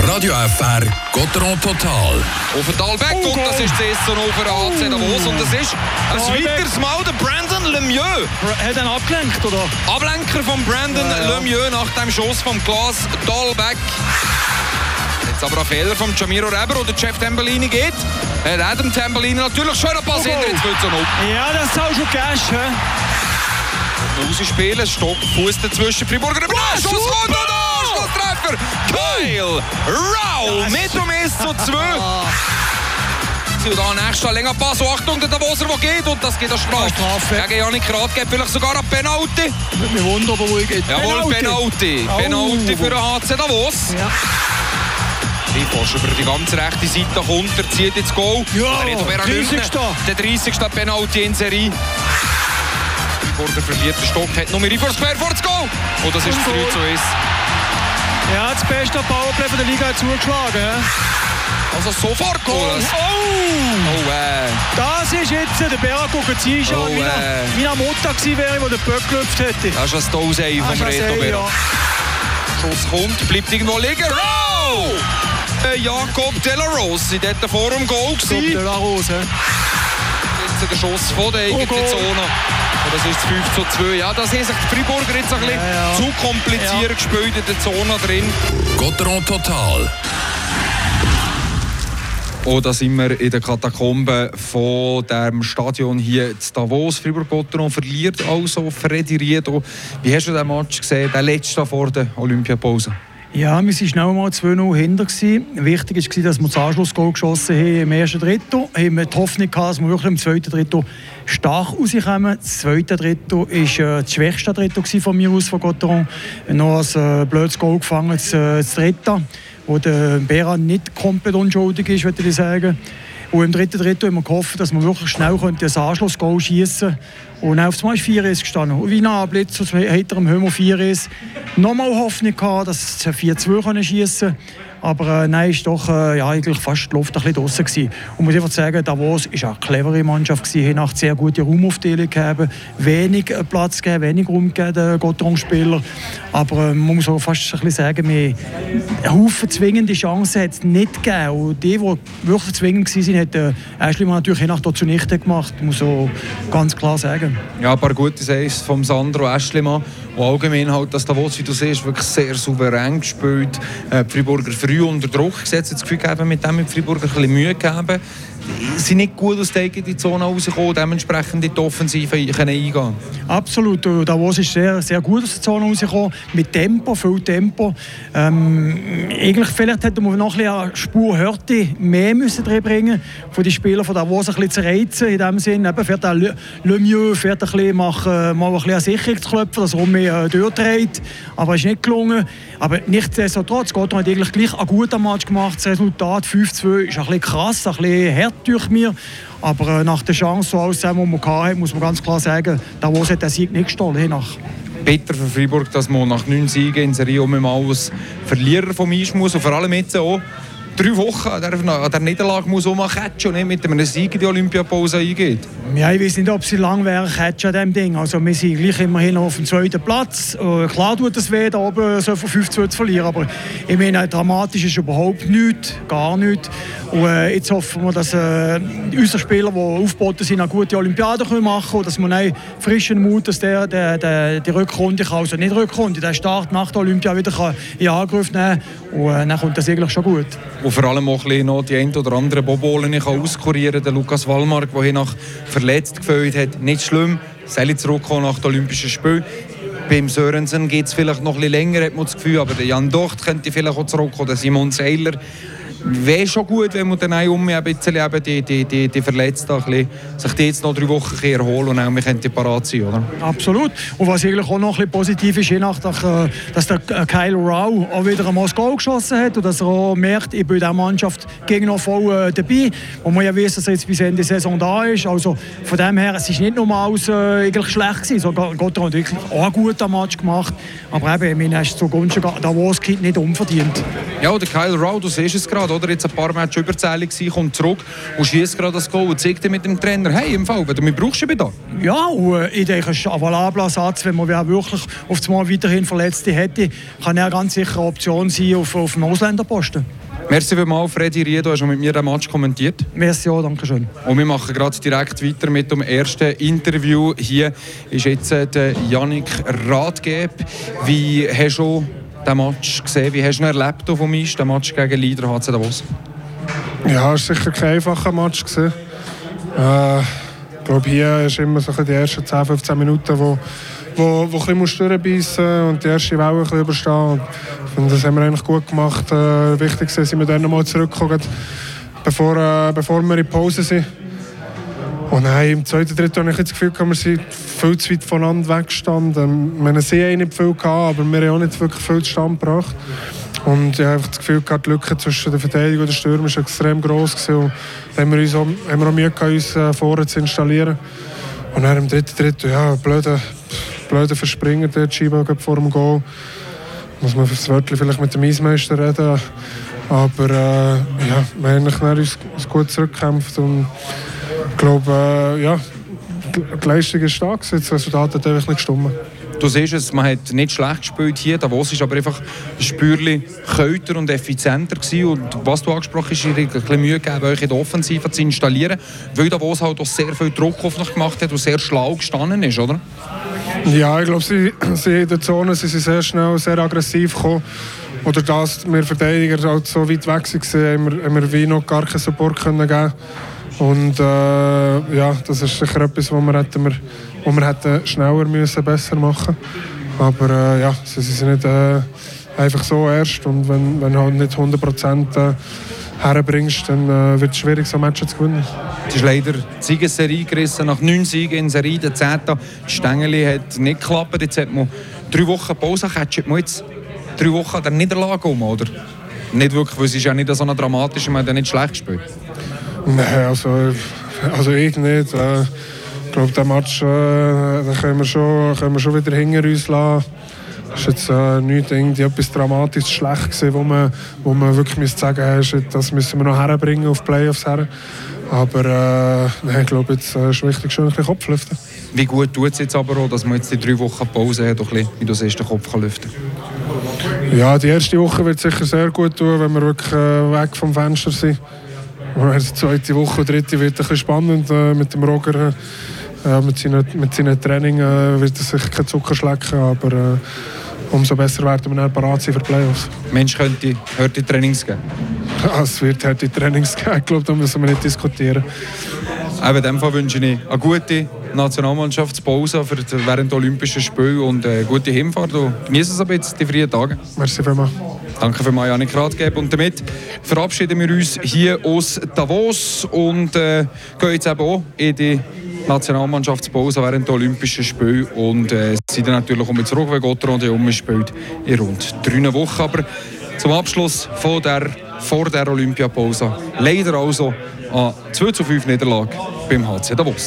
Radio FR Gotteron Total. Auf den Talbeck und das ist das 1:0 für den HC Davos. Und das ist ein weiteres Mal der Brandon Lemieux. Hat er abgelenkt, oder? Ablenker von Brandon Lemieux nach dem Schuss vom Klaas Talbeck. Jetzt aber ein Fehler von Jamiro Reber oder Jeff Tambellini geht. Adam Tambellini natürlich schöner Pass hinter, jetzt wird es noch. Ja, das ist auch schon Cash, hä? Rausspielen, Stock, Fuß dazwischen, Friburger Schuss kommt und Anschlusstreffer! Kyle Rau mit dem 1:2. Und dann nächster länger Pass, Achtung, der Davoser, der geht und das geht an Strafe. Gegen Janik Rath geht vielleicht sogar ein Penalty. Wir wundern aber, wo er geht. Jawohl, Penalty. Penalty für den HC Davos. Ja. Riefos über die ganze rechte Seite kommt, er zieht jetzt Goal. Ja, der 30. Penalty in Serie. Der verliert den Stock, hat nur Riefos quer vor das Goal. Und das ist 3:1. Ja, das beste Powerplay von der Liga hat zugeschlagen. Also sofort Goal. Das ist jetzt der Beraco Zinschaden. Wie am Montag gewesen wäre, wo der Böck gelüpft hätte. Das ist ein Stolsei vom Reto Beraco. Schuss kommt, bleibt irgendwo liegen. Row! Jakob De La Rose, dort vor dem Goal gewesen. De La Rose. Jetzt der Schuss von der eigenen Zone. Und das ist 5:2. Ja, das haben sich die Freiburger jetzt ein bisschen zu kompliziert gespielt in der Zone drin. Gotteron Total. Oh, da sind wir in den Katakomben von dem Stadion hier in Davos. Fribourg-Gotteron verliert also Freddy Riedo. Wie hast du den Match gesehen, den letzten vor der Olympiapause? Ja, wir waren schnell mal 2:0 hinter. Wichtig war, dass wir das Anschlussgoal geschossen haben im ersten Drittel. Wir haben die Hoffnung gehabt, dass wir wirklich im zweiten Drittel stark rauskommen. Das zweite Drittel war das schwächste Drittel von mir aus, von Gotteron. Noch ein blödes Goal gefangen, das dritte, wo der Beran nicht komplett unschuldig ist, würde ich sagen. Und im dritten Drittel haben wir gehofft, dass wir wirklich schnell das Anschlussgoal schießen können. Und auf einmal ist 4:1 gestanden. Und wie nach einem Blitz aus heiterem Himmel 4:1. Nochmal Hoffnung gehabt, dass sie 4:2 schießen können. Aber nein, ist doch eigentlich fast die Luft ein bisschen draussen gewesen. Und muss einfach sagen, Davos war eine clevere Mannschaft gewesen, hat sehr gute Raumaufteilung gegeben, wenig Platz gegeben, wenig Raum gegeben, den Gotteron-Spieler. Aber man muss auch fast ein bisschen sagen, einen Haufen zwingende Chancen hat es nicht gegeben. Und die wirklich zwingend waren, hat Aeschlimann natürlich nach dort zunichte gemacht, muss man ganz klar sagen. Ja, ein paar gute Saves von Sandro Aeschlimann. Und allgemein halt, dass Davos, wie du siehst, wirklich sehr souverän gespielt. Die Freiburger früh unter Druck gesetzt, das Gefühl gegeben, mit dem die Freiburger ein bisschen Mühe gegeben. Sie sind nicht gut aus der eigenen Zone rausgekommen, dementsprechend in die Offensive eingehen. Absolut, Davos ist sehr, sehr gut aus der Zone rausgekommen, mit Tempo, viel Tempo. Eigentlich vielleicht hätte man noch eine Spur Härte mehr müssen bringen, von den Spielern von Davos ein bisschen zu reizen, in dem Sinne. Eben fährt auch Lemieux fährt ein bisschen, mal ein bisschen an Sicherungsklöpfen, dass er mehr durchdreht, aber es ist nicht gelungen. Aber nichtsdestotrotz, Gotteron hat eigentlich gleich einen guten Match gemacht. Das Resultat 5:2 ist ein bisschen krass, ein bisschen hart durch mir. Aber nach der Chance, so alles zusammen, die man hatte, muss man ganz klar sagen, Davos hat den Sieg nicht gestohlen. Bitter für Freiburg, dass man nach 9 Siegen in Serie mal als Verlierer vom Eis muss. Und vor allem jetzt auch 3 Wochen an der Niederlage muss auch mal catchen und nicht mit einem Sieg in die Olympiapause eingeht. Ja, ich weiß nicht, ob sie lang wäre catchen an diesem Ding. Also wir sind gleich immerhin auf dem 2. Platz. Klar tut es weh, da oben so von 5:2 zu verlieren, aber ich meine, dramatisch ist überhaupt nichts, gar nichts. Und jetzt hoffen wir, dass unsere Spieler, die aufgeboten sind, eine gute Olympiade machen können und dass man einen frischen Mut, dass der die Rückrunde kann, also nicht Rückrunde, der Start nach der Olympia wieder in Angriff nehmen kann. Und dann kommt das eigentlich schon gut. Und vor allem auch noch die ein oder andere Bobolen auskurieren kann. Der Lukas Wallmark, der hier nach verletzt gefühlt hat, nicht schlimm. Soll zurückkommen nach den Olympischen Spielen. Beim Sörensen geht es vielleicht noch ein bisschen länger, hat man das Gefühl. Aber der Jan Docht könnte vielleicht auch zurückkommen. Der Simon Seiler. Wäre schon gut, wenn man dann ein bisschen die Verletzten sich die jetzt noch 3 Wochen erholen und dann könnte die parat sein, oder? Absolut. Und was eigentlich auch noch ein bisschen positiv ist, je nachdem, dass der Kyle Rau auch wieder einmal das Goal geschossen hat und dass er auch merkt, ich bin in dieser Mannschaft gegen noch voll dabei. Und man ja weiß, dass er jetzt bis Ende der Saison da ist. Also von dem her, es ist nicht nur eigentlich schlecht gewesen. So, Gotteron hat wirklich auch einen guten Match gemacht. Aber eben, ich meine, er ist zugunsten Davos nicht unverdient. Ja, der Kyle Rau, du siehst es gerade. gerade, oder? Jetzt ein paar Matches überzählig gewesen, kommt zurück und schießt gerade das Goal und zeigt dem Trainer, hey, im Fall, wenn du mich brauchst, ich bin da. Ja, und ich denke, es ist ein valabler Satz, wenn man wirklich auf das Mal weiterhin Verletzte hätte, kann er ganz sicher eine Option sein auf den Ausländerposten. Merci vielmals, Freddy Riedo, hast du mit mir den Match kommentiert. Merci auch, danke schön. Und wir machen gerade direkt weiter mit dem ersten Interview. Hier ist jetzt der Yannick Rathgeb. Wie hast du den Match gesehen? Wie hast du ihn erlebt auf dem Eis, den Match gegen Leader HC Davos? Ja, es war sicher kein einfacher Match. Ich glaube, hier ist immer so die ersten 10-15 Minuten, wo ein bisschen durchbeissen und die erste Welle ein bisschen überstehen. Und das haben wir eigentlich gut gemacht. Wichtig ist, dass wir dann nochmal zurückkommen, bevor wir in die Pause sind. Und im zweiten Drittel habe ich das Gefühl, wir sind viel zu weit voneinander weggestanden. Wir haben nicht viel gehabt, aber wir haben auch nicht wirklich viel zustande gebracht. Und ich habe einfach das Gefühl, die Lücke zwischen der Verteidigung und der Stürmer war extrem gross. Und haben wir auch Mühe gehabt, uns vorne zu installieren. Und dann im dritten Drittel, ja, blöder Verspringer, der Schiebe vor dem Goal. Muss man fürs Wörtchen vielleicht mit dem Eismeister reden. Aber ja, wir haben uns gut zurückgekämpft. Und ich glaube, ja, die Leistung ist stark. Das Resultat hat einfach nicht gestimmt. Du siehst es, man hat nicht schlecht gespielt hier. Davos war aber einfach ein Spürchen kälter und effizienter gewesen. Und was du angesprochen hast, ist ein bisschen Mühe gegeben, euch in der Offensive zu installieren. Weil Davos halt auch sehr viel Druck auf dich gemacht hat und sehr schlau gestanden ist, oder? Ja, ich glaube, sie in der Zone sind sehr schnell, sehr aggressiv gekommen. Oder dass wir Verteidiger halt so weit weg waren, haben wir wie noch gar keinen Support geben können. Und ja, das ist sicher etwas, wo wir hätten schneller müssen, besser machen. Aber ja, sie sind nicht einfach so erst. Und wenn du halt nicht 100% herbringst, dann wird es schwierig, so Matches zu gewinnen. Es ist leider die Siegesserie gerissen. Nach 9 Siegen in Serie, der 10. Stängeli hat nicht geklappt. Jetzt hat man 3 Wochen Pause. Catcht man jetzt 3 Wochen an der Niederlage um, oder? Nicht wirklich, weil es ist ja nicht so dramatisch, man hat ja nicht schlecht gespielt. Nein, also ich nicht. Ich glaube, den Match den können wir schon wieder hinter uns lassen. Es war jetzt nicht irgendwie etwas dramatisch schlecht gewesen, wo man wirklich sagen musste, das müssen wir noch herbringen auf die Playoffs her. Aber ich glaube, jetzt ist wichtig, schon ein bisschen Kopf lüften. Wie gut tut es jetzt aber auch, dass man jetzt die 3 Wochen Pause hat, wie du siehst, den Kopf lüften kann? Ja, die erste Woche wird sicher sehr gut tun, wenn wir wirklich weg vom Fenster sind. Die zweite Woche und dritte wird ein bisschen spannend mit dem Roger. Mit seinen Training wird er sicher kein Zucker schlecken, aber umso besser werden wir dann bereit sein für die Playoffs. Mensch, könnte harte Trainings geben? Ja, es wird harte Trainings geben, ich glaube, da müssen wir nicht diskutieren. In diesem Fall wünsche ich eine gute Nationalmannschaftspause während der Olympischen Spiele und eine gute Hinfahrt. Genießen es ein bisschen die freien Tage. Merci vielmals. Danke vielmals, Yannick Rathgeb. Und damit verabschieden wir uns hier aus Davos und gehen jetzt eben auch in die Nationalmannschaftspause während der Olympischen Spiele und sind dann natürlich zurück, weil Gotteron die umspielt in rund 3 Wochen. Aber zum Abschluss vor der Olympiapause leider also eine 2:5 Niederlage beim HC Davos.